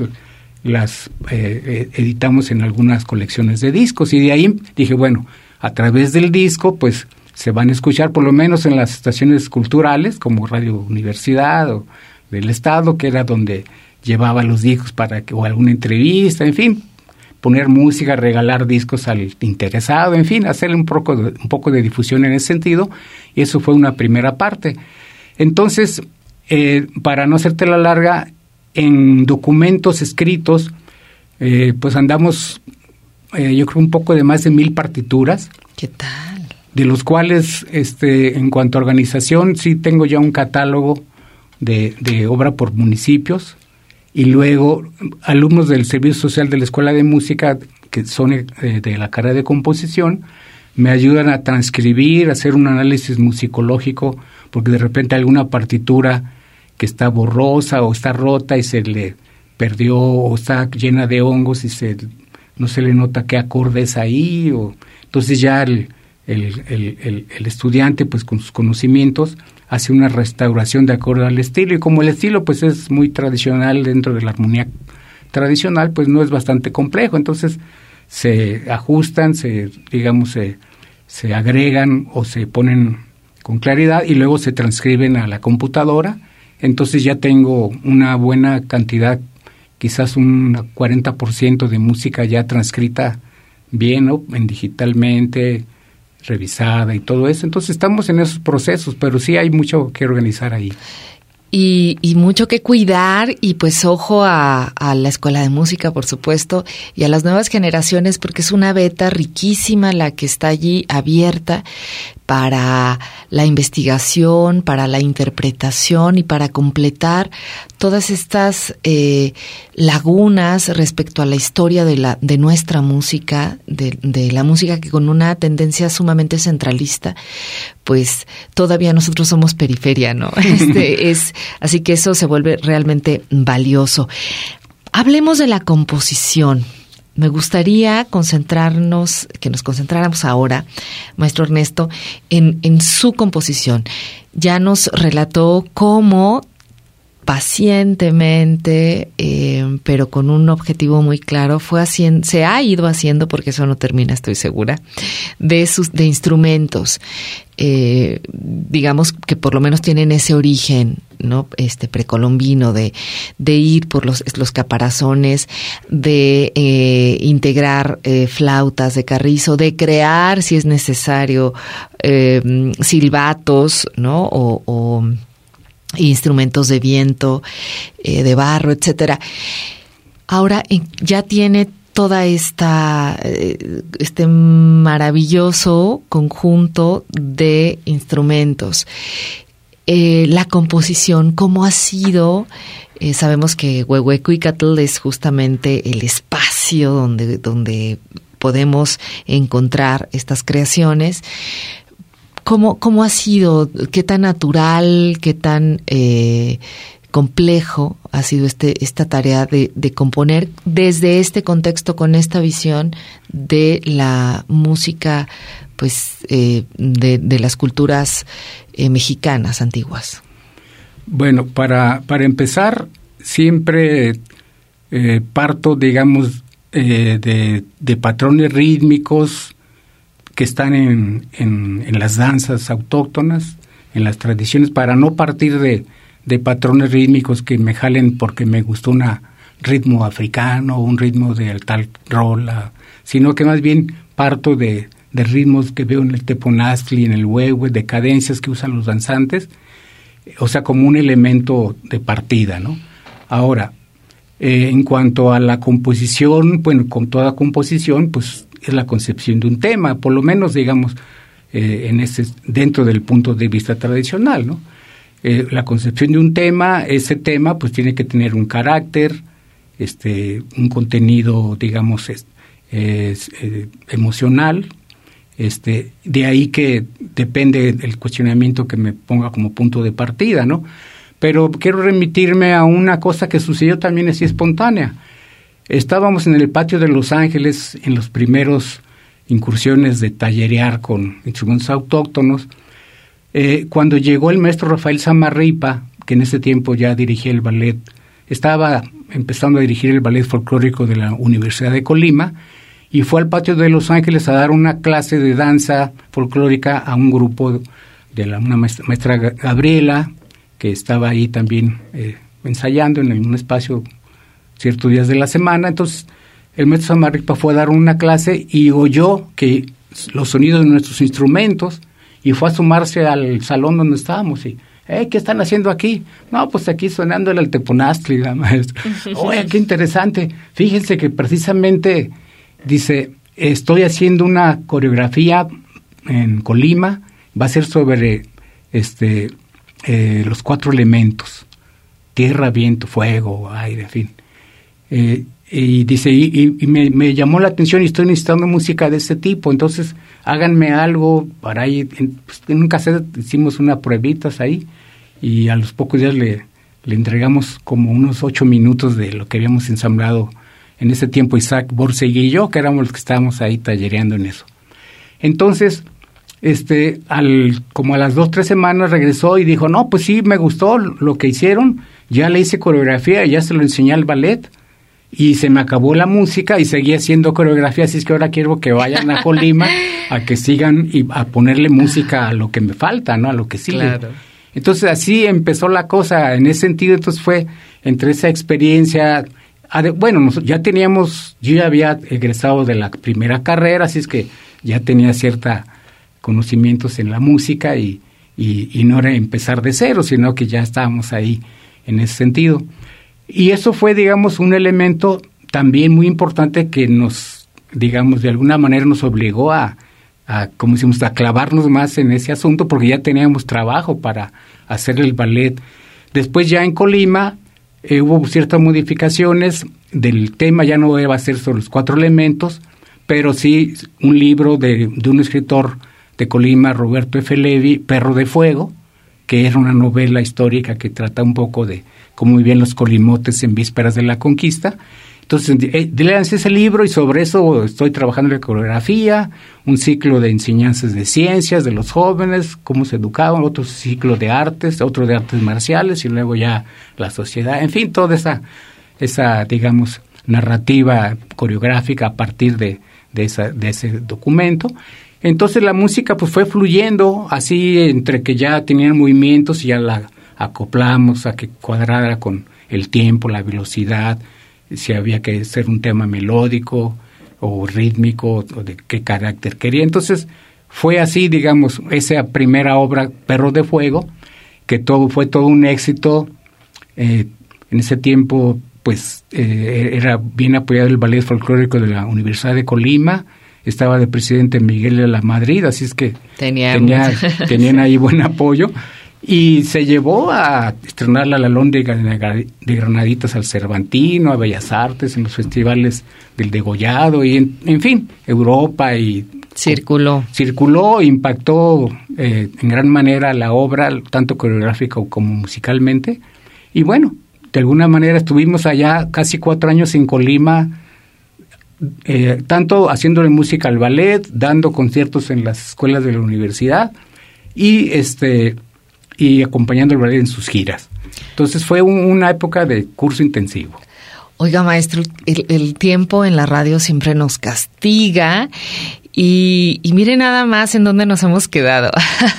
[SPEAKER 3] las eh, editamos en algunas colecciones de discos, y de ahí dije, bueno, a través del disco pues se van a escuchar por lo menos en las estaciones culturales como Radio Universidad o del Estado, que era donde llevaba los discos para que, o alguna entrevista, en fin, poner música, regalar discos al interesado, en fin, hacerle un poco de, un poco de difusión en ese sentido, y eso fue una primera parte. Entonces, eh, para no hacerte la larga, en documentos escritos, eh, pues andamos, eh, yo creo, un poco de más de mil partituras.
[SPEAKER 2] ¿Qué tal?
[SPEAKER 3] De los cuales, este, en cuanto a organización, sí tengo ya un catálogo de, de obra por municipios, y luego alumnos del Servicio Social de la Escuela de Música, que son eh, de la carrera de composición, me ayudan a transcribir, a hacer un análisis musicológico, porque de repente hay alguna partitura que está borrosa o está rota y se le perdió, o está llena de hongos y se no se le nota qué acorde es ahí, o entonces ya el, el, el, el, el estudiante, pues con sus conocimientos, hace una restauración de acuerdo al estilo, y como el estilo pues es muy tradicional dentro de la armonía tradicional, pues no es bastante complejo, entonces se ajustan, se digamos se, se agregan o se ponen con claridad y luego se transcriben a la computadora. Entonces ya tengo una buena cantidad, quizás un cuarenta por ciento de música ya transcrita bien, ¿no? En digitalmente, revisada y todo eso. Entonces estamos en esos procesos, pero sí hay mucho que organizar ahí.
[SPEAKER 2] Y, y mucho que cuidar, y pues ojo a, a la Escuela de Música, por supuesto, y a las nuevas generaciones, porque es una beta riquísima la que está allí abierta para la investigación, para la interpretación y para completar todas estas eh, lagunas respecto a la historia de la de nuestra música, de, de la música que con una tendencia sumamente centralista, pues todavía nosotros somos periferia, ¿no? Este es así que eso se vuelve realmente valioso. Hablemos de la composición. Me gustaría concentrarnos, que nos concentráramos ahora, maestro Ernesto, en, en su composición. Ya nos relató cómo pacientemente, eh, pero con un objetivo muy claro, fue haciendo, se ha ido haciendo, porque eso no termina, estoy segura, de sus de instrumentos, eh, digamos que por lo menos tienen ese origen, ¿no? Este precolombino de de ir por los los caparazones, de eh, integrar eh, flautas de carrizo, de crear, si es necesario, eh, silbatos, ¿no? O, o instrumentos de viento, eh, de barro, etcétera. Ahora eh, ya tiene toda esta eh, este maravilloso conjunto de instrumentos. Eh, la composición, ¿cómo ha sido? Eh, sabemos que Huehuecuicatl es justamente el espacio donde donde podemos encontrar estas creaciones. ¿Cómo, cómo ha sido? ¿Qué tan natural, qué tan eh, complejo ha sido este esta tarea de, de componer desde este contexto, con esta visión de la música, pues, eh, de, de las culturas eh, mexicanas antiguas?
[SPEAKER 3] Bueno, para, para empezar, siempre eh, parto, digamos, eh, de, de patrones rítmicos que están en, en, en las danzas autóctonas, en las tradiciones, para no partir de, de patrones rítmicos que me jalen porque me gustó un ritmo africano, un ritmo de tal rola, sino que más bien parto de, de ritmos que veo en el teponaztli, en el huehue, de cadencias que usan los danzantes, o sea, como un elemento de partida, ¿no? Ahora, eh, en cuanto a la composición, bueno, con toda composición, pues es la concepción de un tema, por lo menos, digamos, eh, en ese, dentro del punto de vista tradicional, ¿no? Eh, la concepción de un tema, ese tema pues tiene que tener un carácter, este, un contenido, digamos, es, es, eh, emocional. Este, de ahí que depende el cuestionamiento que me ponga como punto de partida, ¿no? Pero quiero remitirme a una cosa que sucedió también así espontánea. Estábamos en el patio de Los Ángeles en los primeros incursiones de tallerear con instrumentos autóctonos, eh, cuando llegó el maestro Rafael Samarripa, que en ese tiempo ya dirigía el ballet, estaba empezando a dirigir el ballet folclórico de la Universidad de Colima, y fue al patio de Los Ángeles a dar una clase de danza folclórica a un grupo de la, una maestra, maestra Gabriela, que estaba ahí también eh, ensayando en un espacio ciertos días de la semana. Entonces el maestro Samarripa fue a dar una clase y oyó que los sonidos de nuestros instrumentos y fue a sumarse al salón donde estábamos y ¿Eh, ¿qué están haciendo aquí? No, pues aquí sonando el Alteponaztli, la maestra. Oye, qué interesante. Fíjense que precisamente, dice, estoy haciendo una coreografía en Colima, va a ser sobre este eh, los cuatro elementos, tierra, viento, fuego, aire, en fin. Eh, y dice, y, y me, me llamó la atención y estoy necesitando música de ese tipo, entonces háganme algo para ahí. En, pues, en un cassette hicimos unas pruebitas ahí y a los pocos días le, le entregamos como unos ocho minutos de lo que habíamos ensamblado en ese tiempo Isaac Borsegui y yo, que éramos los que estábamos ahí tallereando en eso. Entonces, este, al, como a las dos, tres semanas regresó y dijo, no, pues sí, me gustó lo que hicieron, ya le hice coreografía, ya se lo enseñé al ballet, y se me acabó la música y seguía haciendo coreografía, así es que ahora quiero que vayan a Colima a que sigan y a ponerle música a lo que me falta, ¿no? A lo que sigue. Claro. Entonces así empezó la cosa en ese sentido. Entonces fue entre esa experiencia, bueno, ya teníamos, yo ya había egresado de la primera carrera, así es que ya tenía cierta conocimientos en la música y, y, y no era empezar de cero, sino que ya estábamos ahí en ese sentido. Y eso fue, digamos, un elemento también muy importante que nos, digamos, de alguna manera nos obligó a, a como decimos, a clavarnos más en ese asunto, porque ya teníamos trabajo para hacer el ballet. Después ya en Colima eh, hubo ciertas modificaciones del tema, ya no iba a ser sobre los cuatro elementos, pero sí un libro de, de un escritor de Colima, Roberto F. Levi, Perro de Fuego, que era una novela histórica que trata un poco de cómo vivían los colimotes en vísperas de la conquista. Entonces, eh, léanse ese libro y sobre eso estoy trabajando en la coreografía, un ciclo de enseñanzas de ciencias de los jóvenes, cómo se educaban, otro ciclo de artes, otro de artes marciales y luego ya la sociedad, en fin, toda esa, esa digamos, narrativa coreográfica a partir de, de, esa, de ese documento. Entonces la música pues fue fluyendo así entre que ya tenían movimientos y ya la acoplamos a que cuadrara con el tiempo, la velocidad, si había que ser un tema melódico o rítmico o de qué carácter quería. Entonces fue así, digamos, esa primera obra, Perro de Fuego, que todo fue todo un éxito. Eh, en ese tiempo pues eh, era bien apoyado el Ballet Folclórico de la Universidad de Colima, estaba de presidente Miguel de la Madrid, así es que tenía, tenían ahí buen apoyo. Y se llevó a estrenar la Lalón de, de Granaditas al Cervantino, a Bellas Artes, en los festivales del Degollado, y en, en fin, Europa. y
[SPEAKER 2] Circuló.
[SPEAKER 3] Circuló, impactó eh, en gran manera la obra, tanto coreográfica como musicalmente. Y bueno, de alguna manera estuvimos allá casi cuatro años en Colima, eh, tanto haciéndole música al ballet, dando conciertos en las escuelas de la universidad, y este... y acompañando el ballet en sus giras. Entonces fue un, una época de curso intensivo.
[SPEAKER 2] Oiga, maestro, el, el tiempo en la radio siempre nos castiga y, y mire nada más en dónde nos hemos quedado.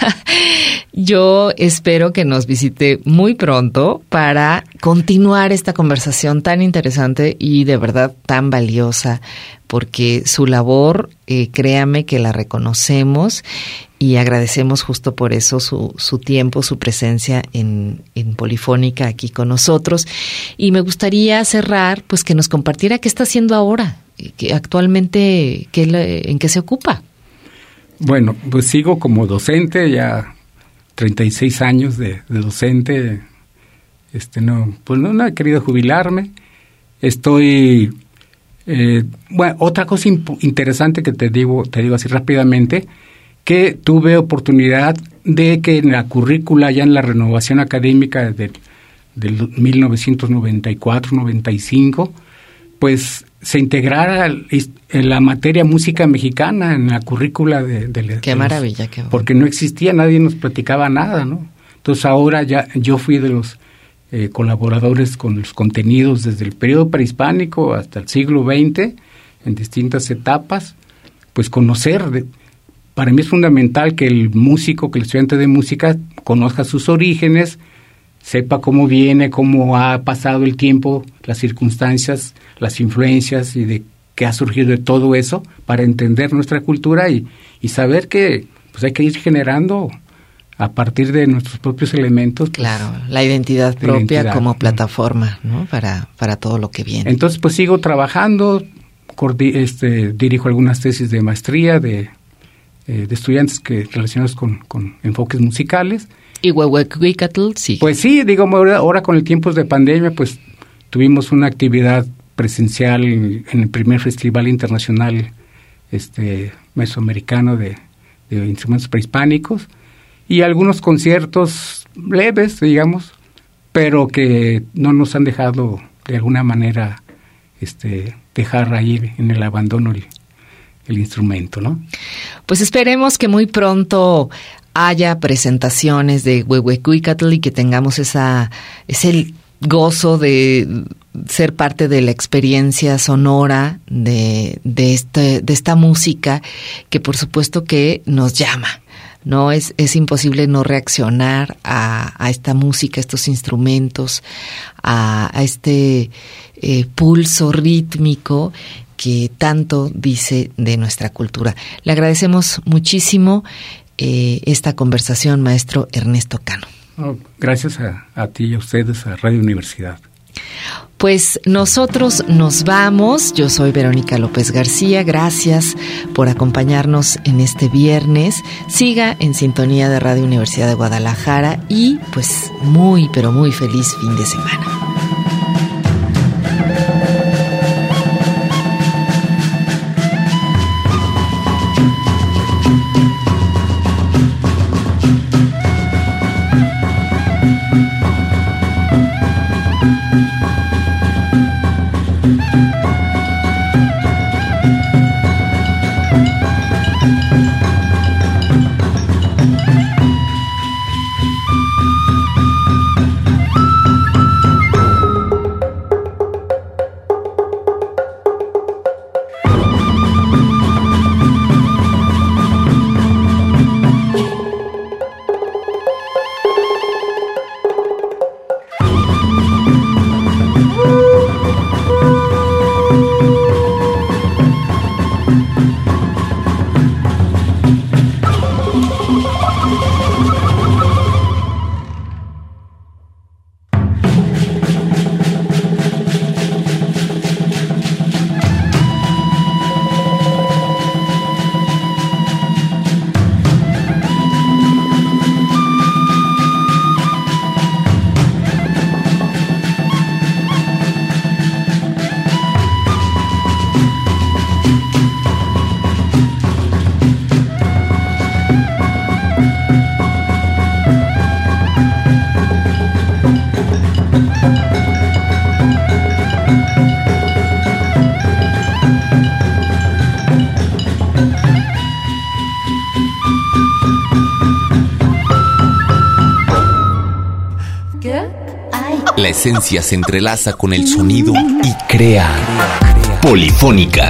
[SPEAKER 2] Yo espero que nos visite muy pronto para continuar esta conversación tan interesante y de verdad tan valiosa, porque su labor, eh, créame que la reconocemos y agradecemos justo por eso su, su tiempo, su presencia en, en Polifónica aquí con nosotros. Y me gustaría cerrar, pues que nos compartiera qué está haciendo ahora, que actualmente qué le, en qué se ocupa.
[SPEAKER 3] Bueno, pues sigo como docente, ya treinta y seis años de, de docente. Este no, pues no, no he querido jubilarme estoy... Eh, bueno, otra cosa imp- interesante que te digo, te digo así rápidamente, que tuve oportunidad de que en la currícula, ya en la renovación académica de, del mil novecientos noventa y cuatro noventa y cinco, pues se integrara en la materia música mexicana en la currícula de... de
[SPEAKER 2] qué
[SPEAKER 3] de
[SPEAKER 2] maravilla,
[SPEAKER 3] los,
[SPEAKER 2] qué bueno.
[SPEAKER 3] Porque no existía, nadie nos platicaba nada, ¿no? Entonces ahora ya yo fui de los eh, colaboradores con los contenidos desde el periodo prehispánico hasta el siglo veinte, en distintas etapas, pues conocer... De, para mí es fundamental que el músico, que el estudiante de música conozca sus orígenes, sepa cómo viene, cómo ha pasado el tiempo, las circunstancias, las influencias y de qué ha surgido de todo eso para entender nuestra cultura y, y saber que pues hay que ir generando a partir de nuestros propios elementos. Pues,
[SPEAKER 2] claro, la identidad
[SPEAKER 3] la
[SPEAKER 2] propia
[SPEAKER 3] identidad,
[SPEAKER 2] como
[SPEAKER 3] ¿no?
[SPEAKER 2] plataforma, ¿no? Para, para todo lo que viene.
[SPEAKER 3] Entonces, pues sigo trabajando, cordi- este, dirijo algunas tesis de maestría de, eh, de estudiantes que relacionados con, con enfoques musicales.
[SPEAKER 2] Y Huehuecuicatl, sí.
[SPEAKER 3] Pues sí, digo, ahora, ahora con el tiempo de pandemia, pues tuvimos una actividad presencial en, en el primer Festival Internacional este, Mesoamericano de, de Instrumentos Prehispánicos y algunos conciertos leves, digamos, pero que no nos han dejado de alguna manera este, dejar ahí en el abandono el, el instrumento, ¿no?
[SPEAKER 2] Pues esperemos que muy pronto haya presentaciones de Huehuecuicatl y que tengamos esa ese gozo de ser parte de la experiencia sonora de de este de esta música que por supuesto que nos llama. No es es imposible no reaccionar a, a esta música, a estos instrumentos, a, a este eh, pulso rítmico que tanto dice de nuestra cultura. Le agradecemos muchísimo eh, esta conversación, maestro Ernesto Cano.
[SPEAKER 3] Oh, gracias a, a ti y a ustedes, a Radio Universidad.
[SPEAKER 2] Pues nosotros nos vamos. Yo soy Verónica López García. Gracias por acompañarnos en este viernes. Siga en sintonía de Radio Universidad de Guadalajara y pues muy, pero muy feliz fin de semana.
[SPEAKER 1] La esencia se entrelaza con el sonido y crea Polifónica.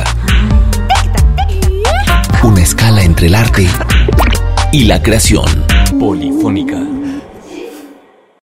[SPEAKER 1] Una escala entre el arte y la creación. Polifónica.